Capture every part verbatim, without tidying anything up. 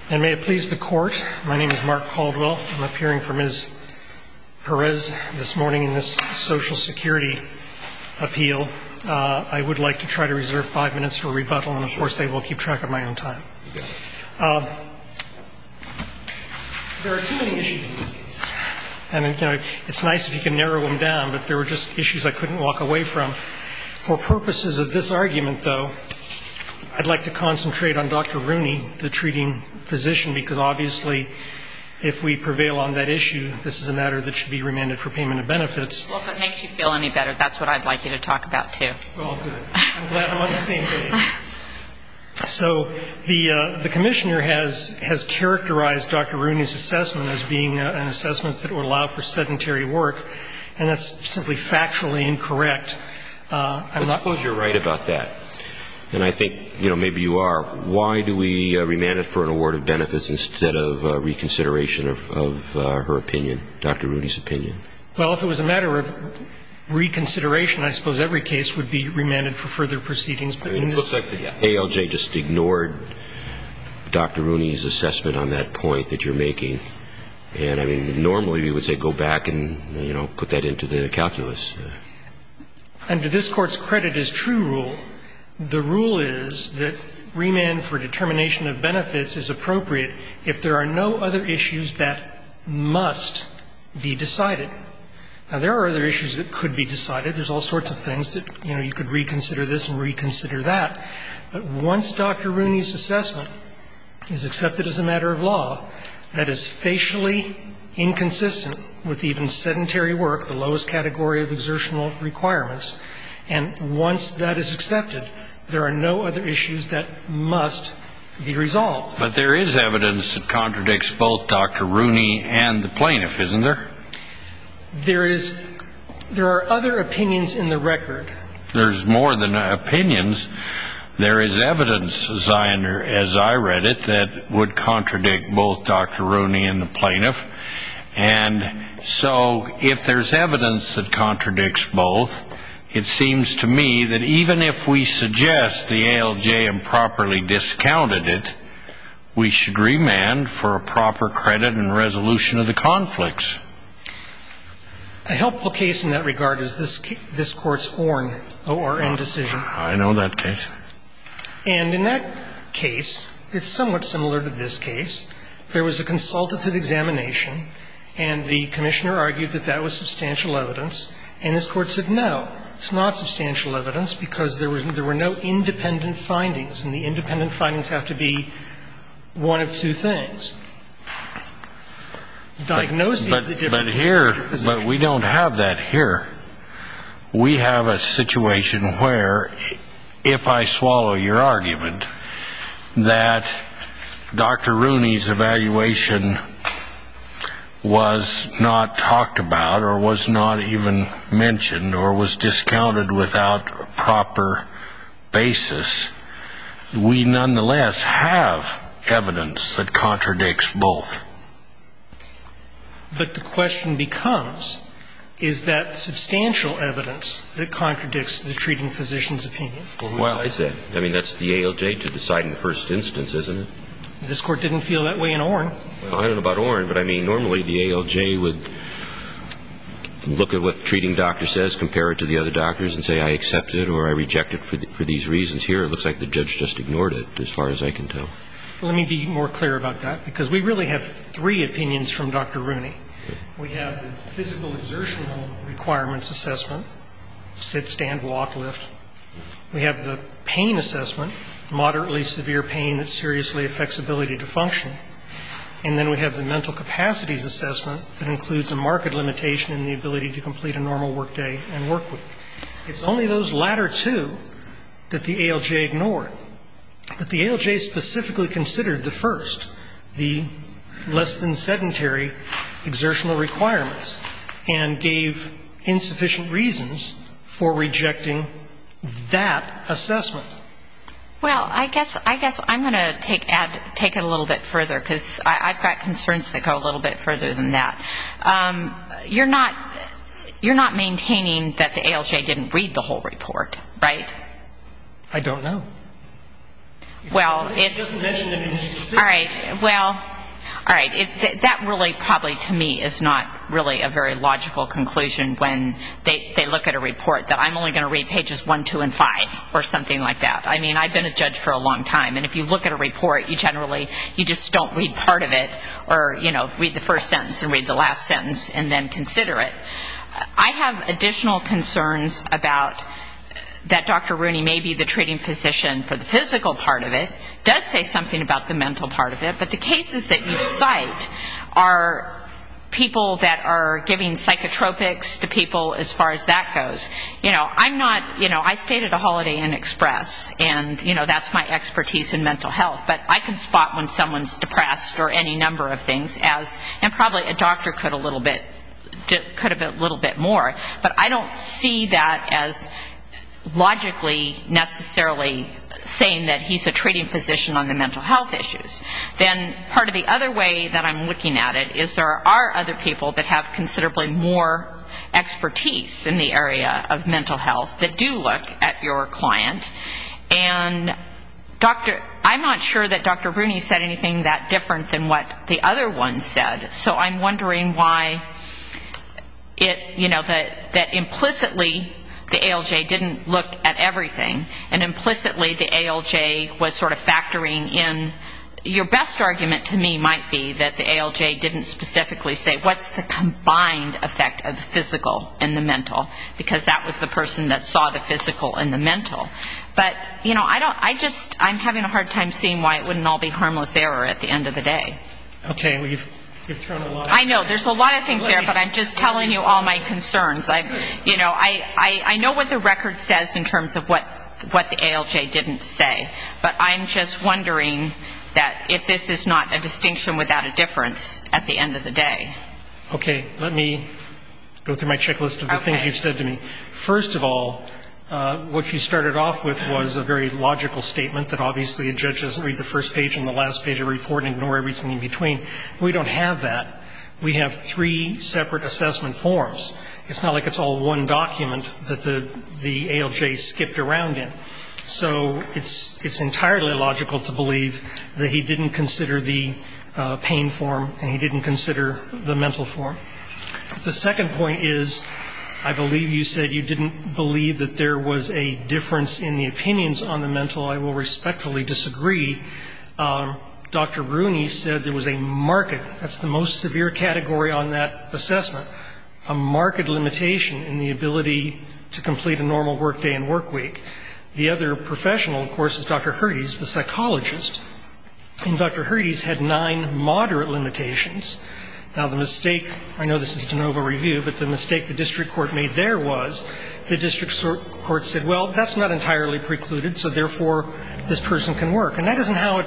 And may it please the Court, my name is Mark Caldwell. I'm appearing for Miz Perez this morning in this Social Security appeal. Uh, I would like to try to reserve five minutes for rebuttal, and of course I will keep track of my own time. Uh, there are too many issues in this case. And you know, it's nice if you can narrow them down, but there were just issues I couldn't walk away from. For purposes of this argument, though, I'd like to concentrate on Doctor Rooney, the treating physician, because obviously if we prevail on that issue, this is a matter that should be remanded for payment of benefits. Well, if it makes you feel any better, that's what I'd like you to talk about, too. Well, good. I'm glad I'm on the same page. So the uh, the commissioner has has characterized Doctor Rooney's assessment as being a, an assessment that would allow for sedentary work, and that's simply factually incorrect. Uh, I'm Let's not suppose you're right about that. And I think, you know, maybe you are. Why do we uh, remand it for an award of benefits instead of uh, reconsideration of, of uh, her opinion, Doctor Rooney's opinion? Well, if it was a matter of reconsideration, I suppose every case would be remanded for further proceedings. But I mean, in it this looks like the A L J just ignored Doctor Rooney's assessment on that point that you're making. And, I mean, normally we would say go back and, you know, put that into the calculus. Under this Court's credit as true rule, the rule is that remand for determination of benefits is appropriate if there are no other issues that must be decided. Now, there are other issues that could be decided. There's all sorts of things that, you know, you could reconsider this and reconsider that. But once Doctor Rooney's assessment is accepted as a matter of law, that is facially inconsistent with even sedentary work, the lowest category of exertional requirements, and once that is accepted, there are no other issues that must be resolved. But there is evidence that contradicts both Doctor Rooney and the plaintiff, isn't there? There is, there are other opinions in the record. There's more than opinions. There is evidence, as I, under, as I read it, that would contradict both Doctor Rooney and the plaintiff. And so if there's evidence that contradicts both, it seems to me that even if we suggest the A L J improperly discounted it, we should remand for a proper credit and resolution of the conflicts. A helpful case in that regard is this this Court's Orn, O R N decision. I know that case. And in that case, it's somewhat similar to this case. There was a consultative examination, and the commissioner argued that that was substantial evidence, and this Court said no. It's not substantial evidence because there was there were no independent findings, and the independent findings have to be one of two things. Diagnoses but, the different. But here, but we don't have that here. We have a situation where, if I swallow your argument, that Doctor Rooney's evaluation was not talked about or was not even mentioned or was discounted without proper basis, we nonetheless have evidence that contradicts both. But the question becomes, is that substantial evidence that contradicts the treating physician's opinion? Well, I said, I mean, that's the A L J to decide in the first instance, isn't it? This Court didn't feel that way in Orn. Well, I don't know about Orn, but I mean, normally the A L J would look at what the treating doctor says, compare it to the other doctors, and say, I accept it or I reject it for, the, for these reasons. Here, it looks like the judge just ignored it, as far as I can tell. Let me be more clear about that, because we really have three opinions from Doctor Rooney. We have the physical exertional requirements assessment, sit, stand, walk, lift. We have the pain assessment, moderately severe pain that seriously affects ability to function. And then we have the mental capacities assessment that includes a marked limitation in the ability to complete a normal workday and work week. It's only those latter two that the A L J ignored. But the A L J specifically considered the first, the less than sedentary exertional requirements, and gave insufficient reasons for rejecting that assessment. Well, I guess I guess I'm going to take add take it a little bit further, because I've got concerns that go a little bit further than that. Um, you're not you're not maintaining that the A L J didn't read the whole report, right? I don't know. Well, He it's, doesn't mention it in his decision. all right, well, all right, it, that really probably to me is not really a very logical conclusion when they, they look at a report that I'm only going to read pages one, two, and five, or something like that. I mean, I've been a judge for a long time, and if you look at a report, you generally, you just don't read part of it, or, you know, read the first sentence and read the last sentence and then consider it. I have additional concerns about that Doctor Rooney may be the treating physician for the physical part of it, does say something about the mental part of it, but the cases that you cite are people that are giving psychotropics to people as far as that goes. You know, I'm not, you know, I stayed at a Holiday Inn Express, and, you know, that's my expertise in mental health, but I can spot when someone's depressed or any number of things as, and probably a doctor could a little bit, could have been a little bit more, but I don't see that as logically necessarily saying that he's a treating physician on the mental health issues. Then part of the other way that I'm looking at it is there are other people that have considerably more expertise in the area of mental health that do look at your client. And Doctor I'm not sure that Doctor Rooney said anything that different than what the other one said. So I'm wondering why it, you know, that, that implicitly the A L J didn't look at everything, and implicitly the A L J was sort of factoring in. Your best argument to me might be that the A L J didn't specifically say what's the combined effect of the physical and the mental, because that was the person that saw the physical and the mental. But, you know, I don't, I just, I'm having a hard time seeing why it wouldn't all be harmless error at the end of the day. Okay, well, you've, you've thrown a lot of... I know, there's a lot of things there, but I'm just telling you all my concerns. I, you know, I, I, I know what the record says in terms of what, what the A L J didn't say, but I'm just wondering that if this is not a distinction without a difference at the end of the day. Okay, let me go through my checklist of the Okay. things you've said to me. First of all, uh, what you started off with was a very logical statement that obviously a judge doesn't read the first page and the last page of a report and ignore everything in between. We don't have that. We have three separate assessment forms. It's not like it's all one document that the, the A L J skipped around in. So it's, it's entirely logical to believe that he didn't consider the uh, pain form and he didn't consider the mental form. The second point is, I believe you said you didn't believe that there was a difference in the opinions on the mental. I will respectfully disagree. Um, Doctor Rooney said there was a marked, that's the most severe category on that assessment, a marked limitation in the ability to complete a normal work day and work week. The other professional, of course, is Doctor Hurdes, the psychologist. And Doctor Hurdes had nine moderate limitations. Now, the mistake, I know this is de novo review, but the mistake the district court made there was the district court said, well, that's not entirely precluded, so therefore this person can work. And that isn't how it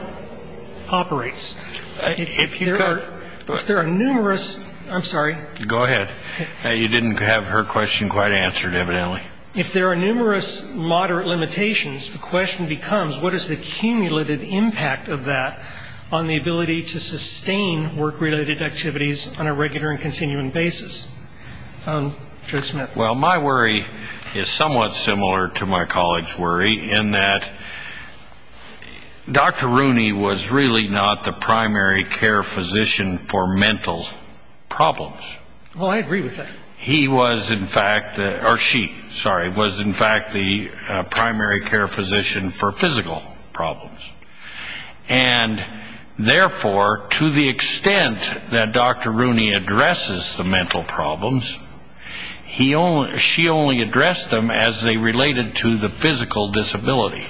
operates. If, you there, could, are, if there are numerous, I'm sorry. Go ahead. Uh, you didn't have her question quite answered, evidently. If there are numerous moderate limitations, the question becomes, what is the cumulative impact of that on the ability to sustain work-related activities on a regular and continuing basis? Um, Judge Smith. Well, my worry is somewhat similar to my colleague's worry in that Doctor Rooney was really not the primary care physician for mental problems. Well, I agree with that. He was, in fact, the, or she, sorry, was in fact the uh, primary care physician for physical problems. And therefore, to the extent that Doctor Rooney addresses the mental problems, he only, she only addressed them as they related to the physical disability.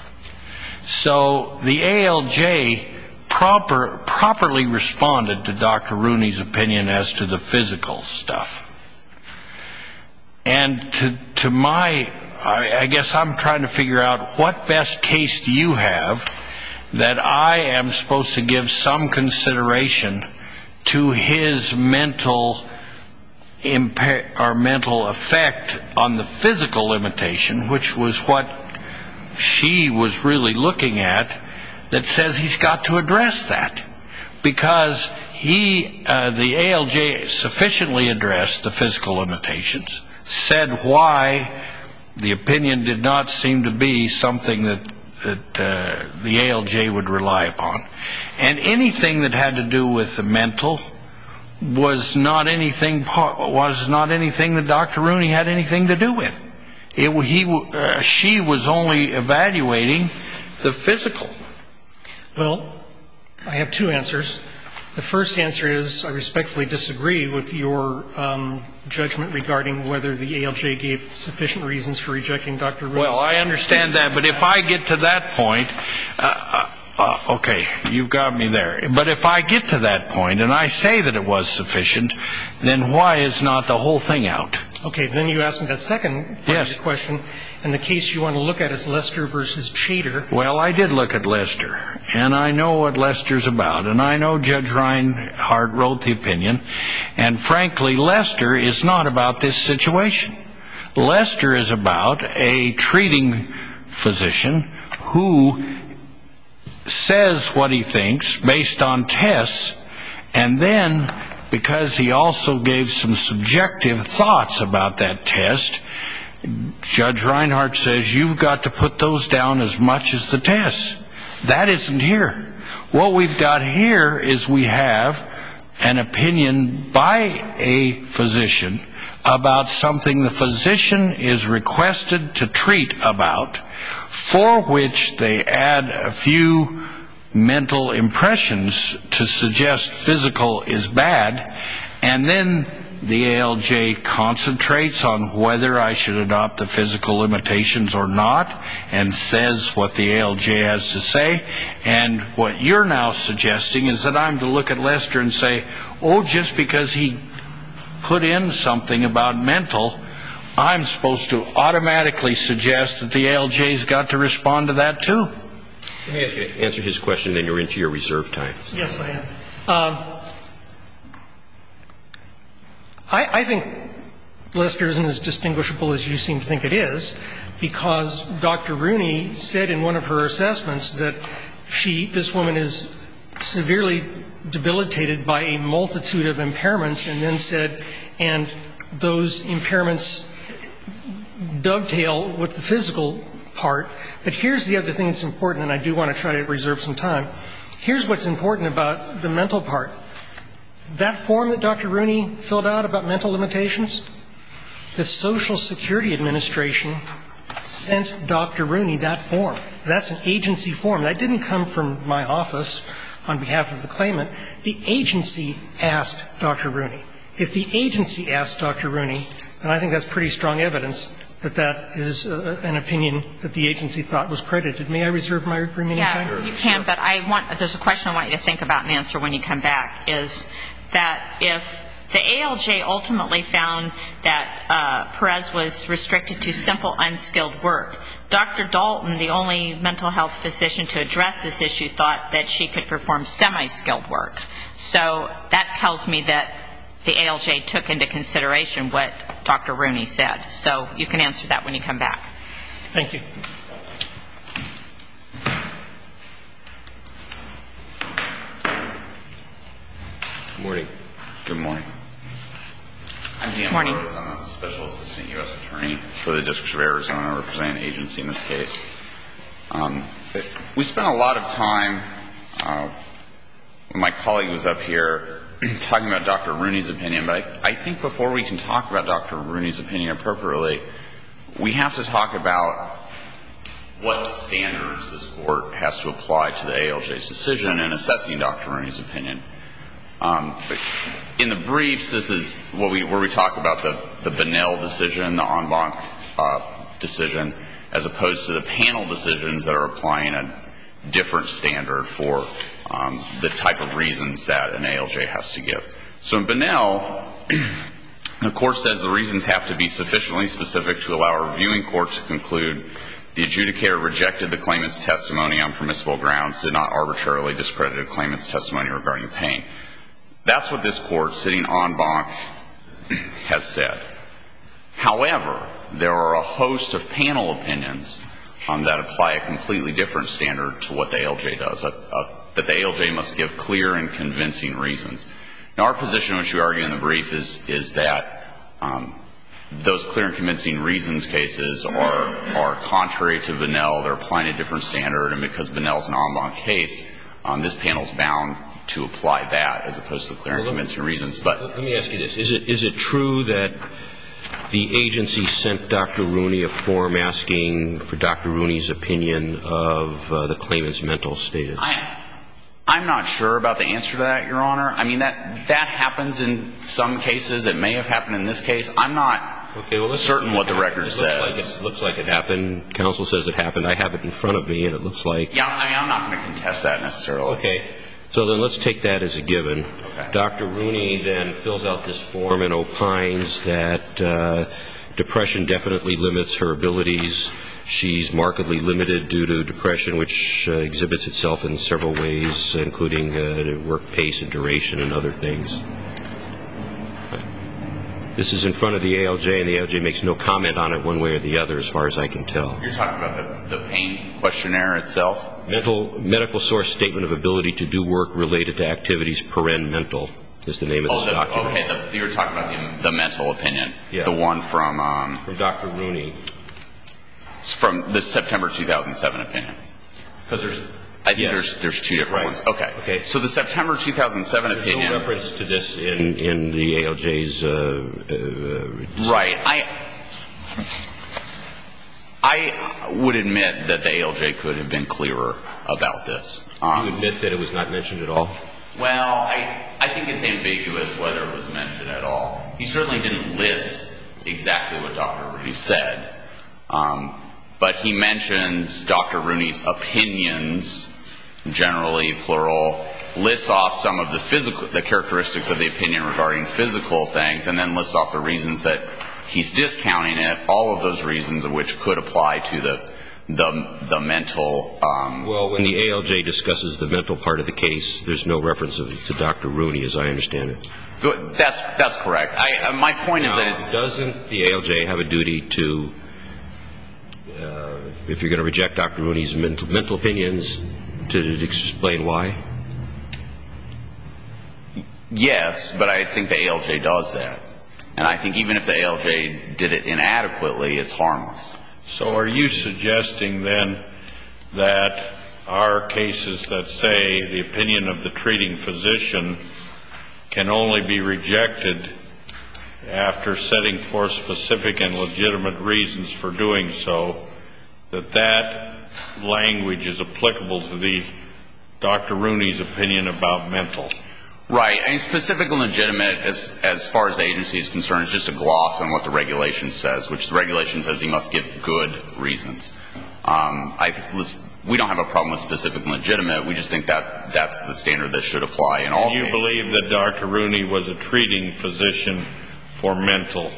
So the A L J proper, properly responded to Doctor Rooney's opinion as to the physical stuff. And to, to my, I, I guess I'm trying to figure out what best case do you have that I am supposed to give some consideration to his mental impair, or mental effect on the physical limitation, which was what she was really looking at, that says he's got to address that. Because he, uh, the A L J sufficiently addressed the physical limitations, said why the opinion did not seem to be something that that uh, the A L J would rely upon. And anything that had to do with the mental was not anything was not anything that Doctor Rooney had anything to do with. It, he, uh, she was only evaluating the physical. Well, I have two answers. The first answer is I respectfully disagree with your um, judgment regarding whether the A L J gave sufficient reasons for rejecting Doctor Rooney's. Well, I understand that, but if I get to that point, uh, uh, okay, you've got me there. But if I get to that point and I say that it was sufficient, then why is not the whole thing out? Okay, then you asked me that second part yes. of your question, and the case you want to look at is Lester versus Chater. Well, I did look at Lester, and I know what Lester's about, and I know Judge Reinhardt wrote the opinion, and frankly, Lester is not about this situation. Lester is about a treating physician who says what he thinks based on tests, and then because he also gave some subjective thoughts about that test, Judge Reinhardt says you've got to put those down as much as the tests. That isn't here. What we've got here is we have an opinion by a physician about something the physician is requested to treat about, for which they add a few mental impressions to suggest physical is bad, and then the A L J concentrates on whether I should adopt the physical limitations or not, and says what the A L J has to say. And what you're now suggesting is that I'm to look at Lester and say, oh, just because he put in something about mental, I'm supposed to automatically suggest that the A L J's got to respond to that too. Let me ask you to answer his question, then you're into your reserve time. Yes, I am. Um, I, I think Lester isn't as distinguishable as you seem to think it is, because Doctor Rooney said in one of her assessments that she, this woman is severely debilitated by a multitude of impairments, and then said, and those impairments dovetail with the physical part. But here's the other thing that's important, and I do want to try to reserve some time. Here's what's important about the mental part. That form that Doctor Rooney filled out about mental limitations, the Social Security Administration sent Doctor Rooney that form. That's an agency form. That didn't come from my office on behalf of the claimant. The agency asked Doctor Rooney. If the agency asked Doctor Rooney, then I think that's pretty strong evidence that that is uh, an opinion that the agency thought was credited. May I reserve my remaining yeah, time? Yeah, you can, but I want, there's a question I want you to think about and answer when you come back, is that if the A L J ultimately found that uh, Perez was restricted to simple, unskilled work, Doctor Dalton, the only mental health physician to address this issue, thought that she could perform semi-skilled work. So that tells me that the A L J took into consideration what Doctor Rooney said. So you can answer that when you come back. Thank you. Good morning. Good morning. I'm Dan Morning. Rose. I'm a Special Assistant U S Attorney for the District of Arizona, representing the agency in this case. Um, we spent a lot of time, uh, when my colleague was up here, talking about Doctor Rooney's opinion, but I, I think before we can talk about Doctor Rooney's opinion appropriately, we have to talk about what standards this Court has to apply to the A L J's decision in assessing Doctor Rooney's opinion. Um, in the briefs, this is what we, where we talk about the, the Bunnell decision, the en banc uh, decision, as opposed to the panel decisions that are applying a different standard for um, the type of reasons that an A L J has to give. So in Bunnell, the Court says the reasons have to be sufficiently specific to allow a reviewing court to conclude the adjudicator rejected the claimant's testimony on permissible grounds, did not arbitrarily discredit a claimant's testimony regarding pain. That's what this Court, sitting en banc, has said. However, there are a host of panel opinions um, that apply a completely different standard to what the A L J does, a, a, that the A L J must give clear and convincing reasons. Now, our position, which we argue in the brief, is, is that um, those clear and convincing reasons cases are are contrary to Bunnell. They're applying a different standard, and because Bunnell's an en banc case, um, this panel's bound to apply that as opposed to clear and convincing reasons. But let me ask you this: Is it is it true that the agency sent Doctor Rooney a form asking for Doctor Rooney's opinion of uh, the claimant's mental status? I, I'm not sure about the answer to that, Your Honor. I mean, that that happens in some cases. It may have happened in this case. I'm not okay, well, certain what the record it says. Like it looks like it happened. Counsel says it happened. I have it in front of me, and it looks like... Yeah, I mean, I'm not going to contest that necessarily. Okay. So then let's take that as a given. Okay. Doctor Rooney then fills out this form and opines that uh, depression definitely limits her abilities. She's markedly limited due to depression, which uh, exhibits itself in several ways, including uh, work pace and duration and other things. This is in front of the A L J, and the A L J makes no comment on it one way or the other, as far as I can tell. You're talking about the, the pain questionnaire itself? Mental, medical source statement of ability to do work related to activities, paren mental, is the name of Oh, this the, document. okay, the, you were talking about the, the mental opinion. Yeah. The one from... Um, From Doctor Rooney. It's from the September two thousand seven opinion. Because there's, I think Yes. there's there's two different Right. ones. Okay. Okay. So the September two thousand seven There's opinion. no reference to this in, in the A L J's... Uh, uh, Right. I I would admit that the A L J could have been clearer about this. Um, you admit that it was not mentioned at all? Well, I I think it's ambiguous whether it was mentioned at all. He certainly didn't list exactly what Doctor Rooney said. Um, but he mentions Doctor Rooney's opinions, generally plural, lists off some of the physical, the characteristics of the opinion regarding physical things, and then lists off the reasons that he's discounting it, all of those reasons of which could apply to the the, the mental... Um, well, when the A L J discusses the mental part of the case, there's no reference of, to Doctor Rooney, as I understand it. That's, that's correct. I, my point now, is that it's... Doesn't the A L J have a duty to... Uh, if you're going to reject Doctor Rooney's mental, mental opinions, to explain why? Yes, but I think the A L J does that. And I think even if the A L J did it inadequately, it's harmless. So are you suggesting then that our cases that say the opinion of the treating physician can only be rejected after setting forth specific and legitimate reasons for doing so, that that language is applicable to the Doctor Rooney's opinion about mental? Right. I mean, specific and legitimate, as as far as the agency is concerned, is just a gloss on what the regulation says, which the regulation says he must give good reasons. Um, I think we don't have a problem with specific and legitimate. We just think that that's the standard that should apply in all cases. Do you believe that Doctor Rooney was a treating physician for mental?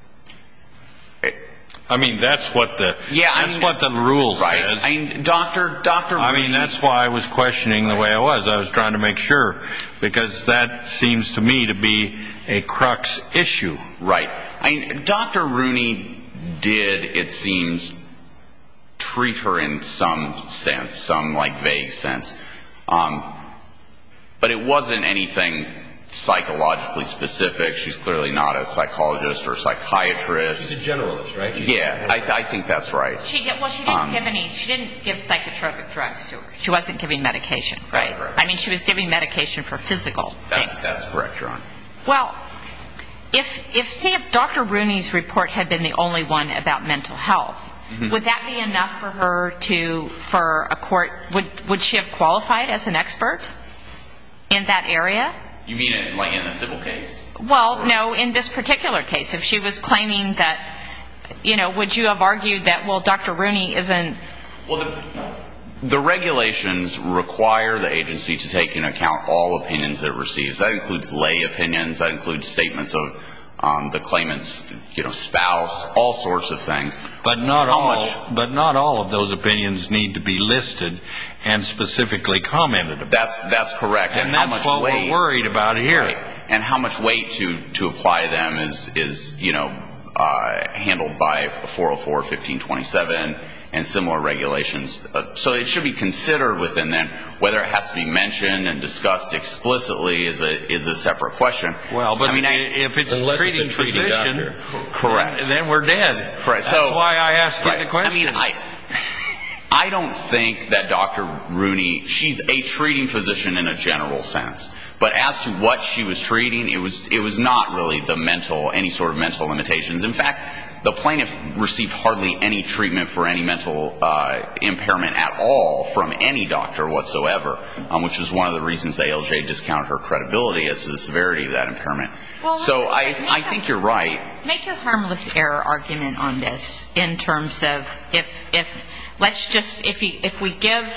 I mean, that's what the yeah, that's I mean, what the rule right. says. I mean, Doctor Doctor I Rooney, mean, that's why I was questioning right. the way I was. I was trying to make sure, because that seems to me to be a crux issue. Right. I mean, Doctor Rooney did, it seems, treat her in some sense, some like vague sense, um, but it wasn't anything psychologically specific. She's clearly not a psychologist or psychiatrist. She's a generalist, right? She's yeah, I, I think that's right. She did, well, she didn't Um, give any. She didn't give psychotropic drugs to her. She wasn't giving medication, right? That's correct. I mean, she was giving medication for physical That's, things. that's correct, Your Honor. Well, if if see if Doctor Rooney's report had been the only one about mental health, mm-hmm. would that be enough for her to for a court? Would would she have qualified as an expert in that area? You mean it like in a civil case? Well, no, in this particular case, if she was claiming that, you know, would you have argued that, well, Doctor Rooney isn't... Well, the, the regulations require the agency to take into account all opinions that it receives. That includes lay opinions. That includes statements of um, the claimant's, you know, spouse, all sorts of things. But not How all. much- But not all of those opinions need to be listed and specifically commented about. That's that's correct. And, and how that's much what weight, we're worried about here. Right. And how much weight to to apply to them is is you know uh, handled by four oh four, fifteen twenty-seven, and similar regulations. Uh, so it should be considered within then. Whether it has to be mentioned and discussed explicitly is a is a separate question. Well, but I mean, I, if it's a unless treating it's a treating physician, doctor. correct. Then, then we're dead. Correct. That's So why I asked you right. the question. I mean, I. I don't think that Doctor Rooney, she's a treating physician in a general sense. But as to what she was treating, it was it was not really the mental, any sort of mental limitations. In fact, the plaintiff received hardly any treatment for any mental uh, impairment at all from any doctor whatsoever, um, which is one of the reasons the A L J discounted her credibility as to the severity of that impairment. Well, so I, I think you're right. Make your harmless error argument on this in terms of if if let's just if you, if we give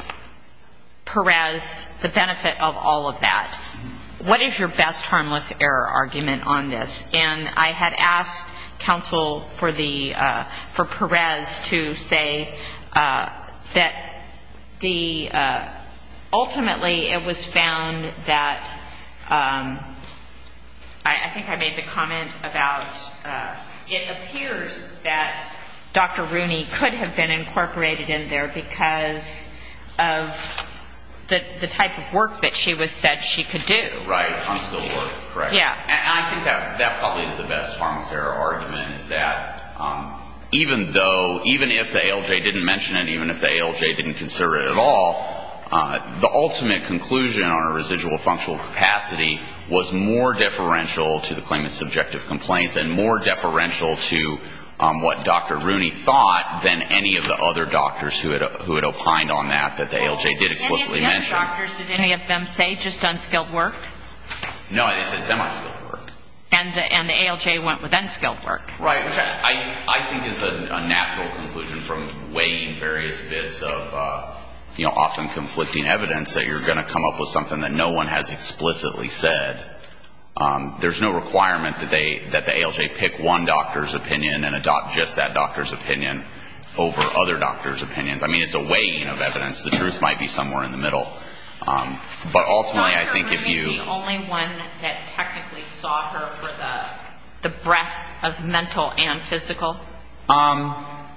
Perez the benefit of all of that, what is your best harmless error argument on this? And I had asked counsel for the uh, for Perez to say uh, that the uh, ultimately it was found that um, I, I think I made the comment about uh, it appears that Doctor Rooney could have been incorporated in there because of the the type of work that she was said she could do. Right, unskilled work, correct. Yeah. And I think that that probably is the best harmless error argument, is that um, even though, even if the A L J didn't mention it, even if the A L J didn't consider it at all, uh, the ultimate conclusion on a residual functional capacity was more deferential to the claimant's subjective complaints and more deferential to Um, what Doctor Rooney thought than any of the other doctors who had who had opined on that that the A L J did explicitly any of the mention. Other doctors, did any of them say just unskilled work? No, they said semi-skilled work. And the and the A L J went with unskilled work. Right, which I I, I think is a, a natural conclusion from weighing various bits of uh, you know often conflicting evidence, that you're going to come up with something that no one has explicitly said. Um, there's no requirement that they that the A L J pick one doctor's opinion and adopt just that doctor's opinion over other doctors' opinions. I mean, it's a weighing of evidence. The truth might be somewhere in the middle. Um, but ultimately, I think if you... the only one that technically saw her for the the breadth of mental and physical? Um,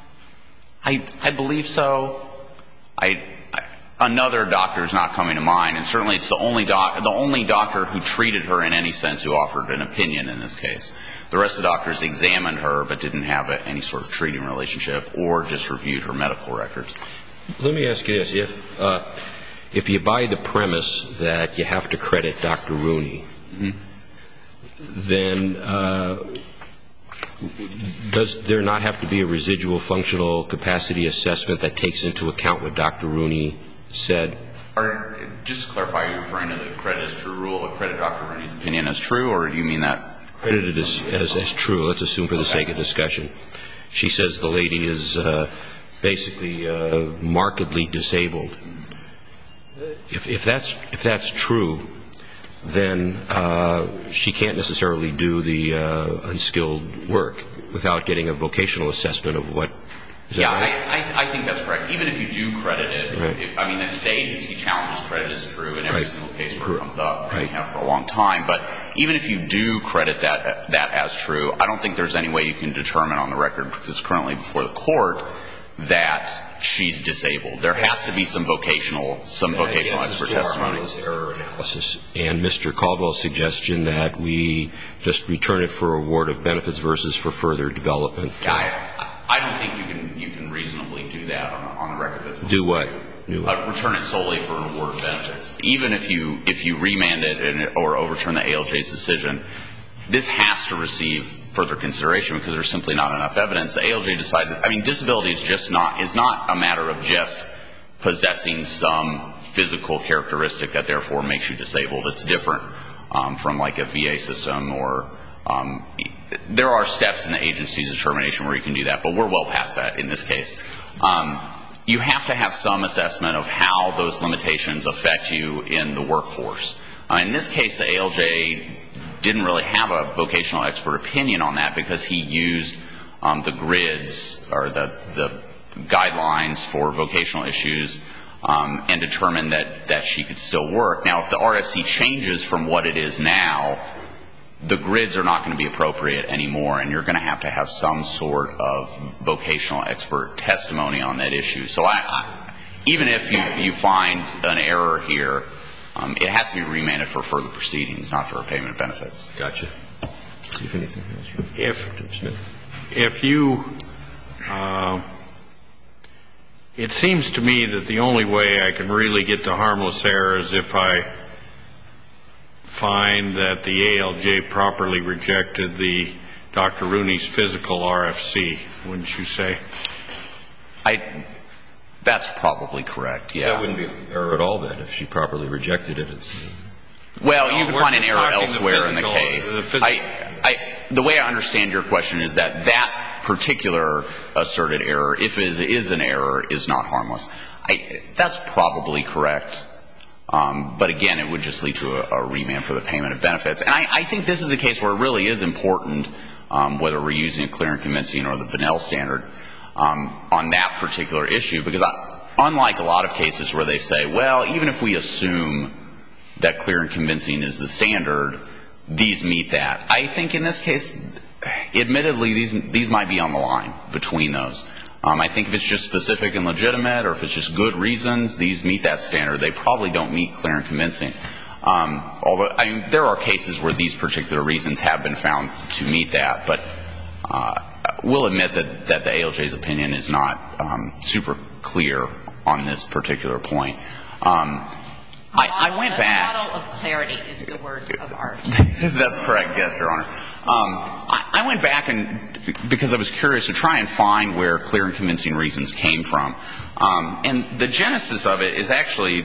I I believe so. I... Another doctor is not coming to mind, and certainly it's the only doc, the only doctor who treated her in any sense who offered an opinion in this case. The rest of the doctors examined her but didn't have a, any sort of treating relationship or just reviewed her medical records. Let me ask you this: if uh, if you buy the premise that you have to credit Doctor Rooney, mm-hmm. then uh, does there not have to be a residual functional capacity assessment that takes into account what Doctor Rooney said? Or, just to clarify, are you referring to the credit as true rule, or credit Doctor Rooney's opinion as true, or do you mean that? Credited as, as, as true. Let's assume for the okay. sake of discussion. She says the lady is uh, basically uh, markedly disabled. If, if that's if that's true, then uh, she can't necessarily do the uh, unskilled work without getting a vocational assessment of what. Yeah, right? I, I, I think that's correct. Even if you do credit it, right. if, I mean, the, the agency challenges credit is true in every right. single case where it comes up, and right. we have for a long time. But even if you do credit that that as true, I don't think there's any way you can determine on the record, because it's currently before the court, that she's disabled. There has to be some vocational, some that vocational expert testimony. Error analysis, and Mister Caldwell's suggestion that we just return it for award of benefits versus for further development. Yeah, I, I don't think you can you can reasonably do that on, on the record. That's do what? Do what? Uh, return it solely for an award of benefits. Even if you if you remand it and, or overturn the A L J's decision, this has to receive further consideration because there's simply not enough evidence. The A L J decided. I mean, disability is just not is not a matter of just possessing some physical characteristic that therefore makes you disabled. It's different um, from like a V A system or. Um, there are steps in the agency's determination where you can do that, but we're well past that in this case. Um, you have to have some assessment of how those limitations affect you in the workforce. Uh, in this case, the A L J didn't really have a vocational expert opinion on that because he used um, the grids or the, the guidelines for vocational issues um, and determined that, that she could still work. Now, if the R F C changes from what it is now, the grids are not going to be appropriate anymore, and you're going to have to have some sort of vocational expert testimony on that issue. So I, I, even if you, you find an error here, um, it has to be remanded for further proceedings, not for payment of benefits. Gotcha. If, if you, uh, it seems to me that the only way I can really get to harmless error is if I find that the A L J properly rejected the Doctor Rooney's physical R F C, wouldn't you say? I, that's probably correct, yeah. That wouldn't be an error at all, then, if she properly rejected it. Well, you No, can we're find an just error talking elsewhere the in the physical- case. the physical- I, I, the way I understand your question is that that particular asserted error, if it is an error, is not harmless. I, that's probably correct. Um, but again, it would just lead to a, a remand for the payment of benefits. And I, I think this is a case where it really is important, um, whether we're using a clear and convincing or the Bunnell standard, um, on that particular issue. Because I, unlike a lot of cases where they say, well, even if we assume that clear and convincing is the standard, these meet that. I think in this case, admittedly, these these might be on the line between those. Um, I think if it's just specific and legitimate, or if it's just good reasons, these meet that standard. They probably don't meet clear and convincing. Um, although I mean, there are cases where these particular reasons have been found to meet that, but uh, we'll admit that, that the A L J's opinion is not um, super clear on this particular point. Um, I, I went back. A model of clarity is the word of art. That's correct, yes, Your Honor. Um, I, I went back and because I was curious to try and find where clear and convincing reasons came from. Um, and the genesis of it is actually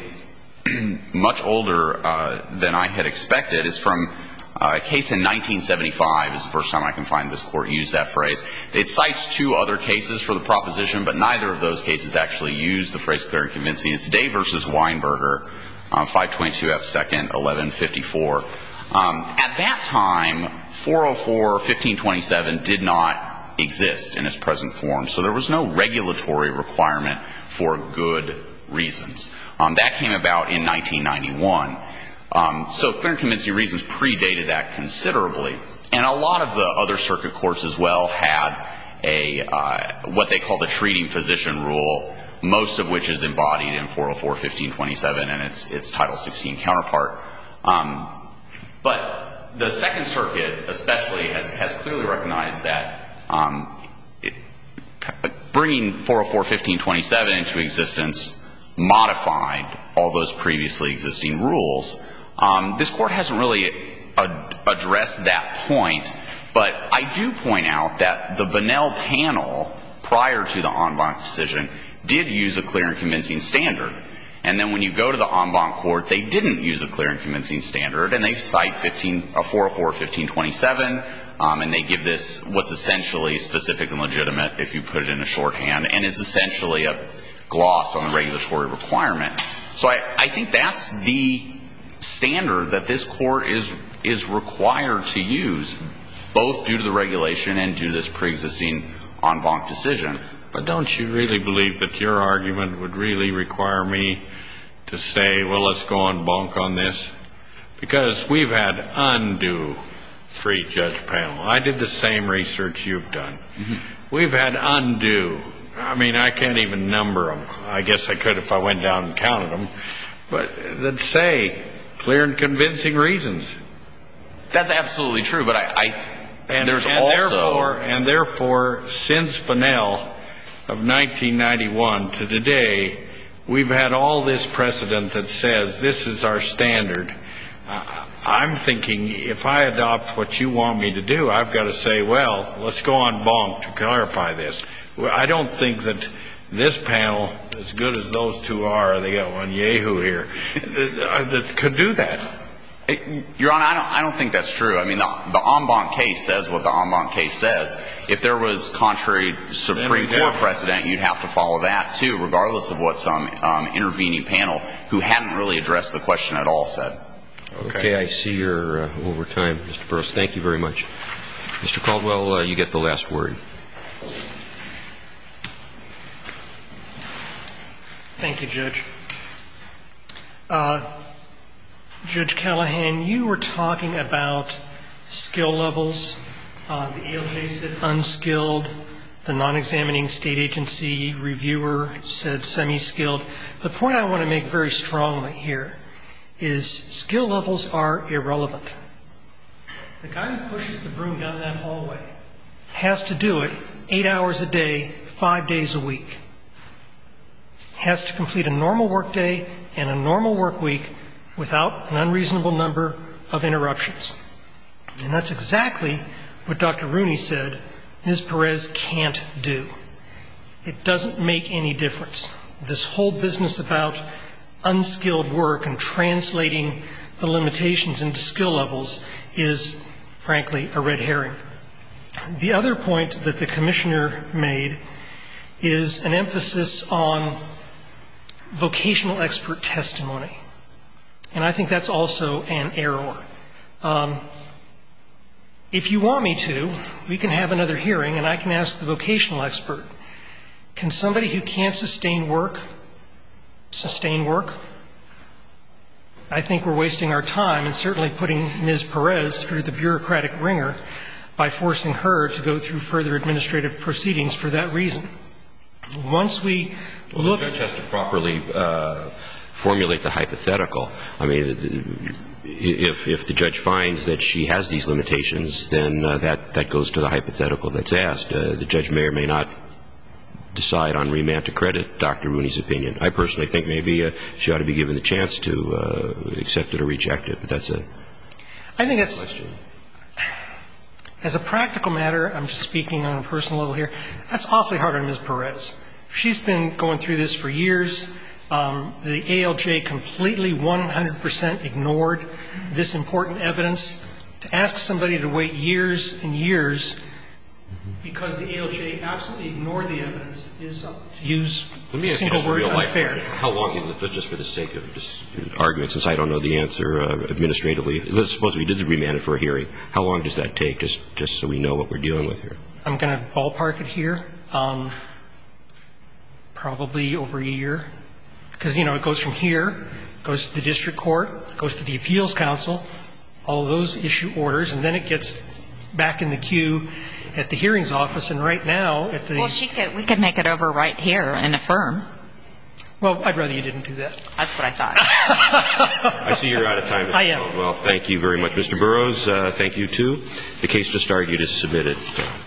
much older uh, than I had expected. It's from uh, a case in nineteen seventy-five. Is the first time I can find this court use that phrase. It cites two other cases for the proposition, but neither of those cases actually use the phrase clear and convincing. It's Day versus Weinberger. Um, five twenty-two F second, eleven fifty-four. Um, at that time, four oh four fifteen twenty-seven did not exist in its present form, so there was no regulatory requirement for good reasons. Um, that came about in nineteen ninety-one. Um, so clear and convincing reasons predated that considerably. And a lot of the other circuit courts as well had a uh, what they call the treating physician rule, most of which is embodied in four oh four fifteen twenty-seven and its its Title sixteen counterpart. Um, but the Second Circuit especially has, has clearly recognized that um, it, bringing four oh four fifteen twenty-seven into existence modified all those previously existing rules. Um, this court hasn't really ad- addressed that point, but I do point out that the Bunnell panel, prior to the en banc decision, did use a clear and convincing standard. And then when you go to the en banc court, they didn't use a clear and convincing standard, and they cite four oh four fifteen twenty-seven, um, and they give this what's essentially specific and legitimate, if you put it in a shorthand, and is essentially a gloss on the regulatory requirement. So I, I think that's the standard that this court is is required to use, both due to the regulation and due to this pre-existing en banc decision. But don't you really believe that your argument would really require me to say, well, let's go en banc on this? Because we've had undue three-judge panel. I did the same research you've done. Mm-hmm. We've had undue. I mean, I can't even number them. I guess I could if I went down and counted them. But that say clear and convincing reasons. That's absolutely true, but I, I and, there's and also... Therefore, and therefore, since Bunnell of nineteen ninety-one to today, we've had all this precedent that says this is our standard. Uh, I'm thinking if I adopt what you want me to do, I've got to say, well, let's go en banc to clarify this. I don't think that this panel, as good as those two are, they got one yahoo here, that could do that. Your Honor, I don't, I don't think that's true. I mean, the, the en banc case says what the en banc case says. If there was contrary Supreme Court precedent, you'd have to follow that, too, regardless of what some um, intervening panel who hadn't really addressed the question at all said. Okay, okay I see you're uh, over time, Mister Burroughs. Thank you very much. Mister Caldwell, uh, you get the last word. Thank you, Judge. Uh, Judge Callahan, you were talking about skill levels. Uh, the A L J said unskilled. The non-examining state agency reviewer said semi-skilled. The point I want to make very strongly here is skill levels are irrelevant. The guy who pushes the broom down that hallway has to do it eight hours a day, five days a week. Has to complete a normal work day and a normal work week without an unreasonable number of interruptions. And that's exactly what Doctor Rooney said Miz Perez can't do. It doesn't make any difference. This whole business about unskilled work and translating the limitations into skill levels is, frankly, a red herring. The other point that the commissioner made is an emphasis on vocational expert testimony. And I think that's also an error. Um, if you want me to, we can have another hearing and I can ask the vocational expert, can somebody who can't sustain work, sustain work? I think we're wasting our time and certainly putting Miz Perez through the bureaucratic ringer by forcing her to go through further administrative proceedings for that reason. Once we look... Well, the judge has to properly uh, formulate the hypothetical. I mean, if if the judge finds that she has these limitations, then uh, that, that goes to the hypothetical that's asked. Uh, the judge may or may not decide on remand to credit Doctor Rooney's opinion. I personally think maybe uh, she ought to be given the chance to uh, accept it or reject it, but that's a I think that's... question. As a practical matter, I'm just speaking on a personal level here, that's awfully hard on Miz Perez. She's been going through this for years. Um, the A L J completely one hundred percent ignored this important evidence. To ask somebody to wait years and years because the A L J absolutely ignored the evidence is, uh, to use a single word, unfair. How long, just for the sake of this argument, since I don't know the answer uh, administratively, let's suppose we did remand it for a hearing. How long does that take, just, just so we know what we're dealing with here? I'm going to ballpark it here. Um, probably over a year. Because, you know, it goes from here, goes to the district court, goes to the appeals council, all of those issue orders, and then it gets back in the queue at the hearings office. And right now at the... Well, she could, we could make it over right here and affirm. Well, I'd rather you didn't do that. That's what I thought. I see you're out of time. I am. Well, thank you very much, Mister Burroughs. Uh, thank you, too. The case just argued is submitted.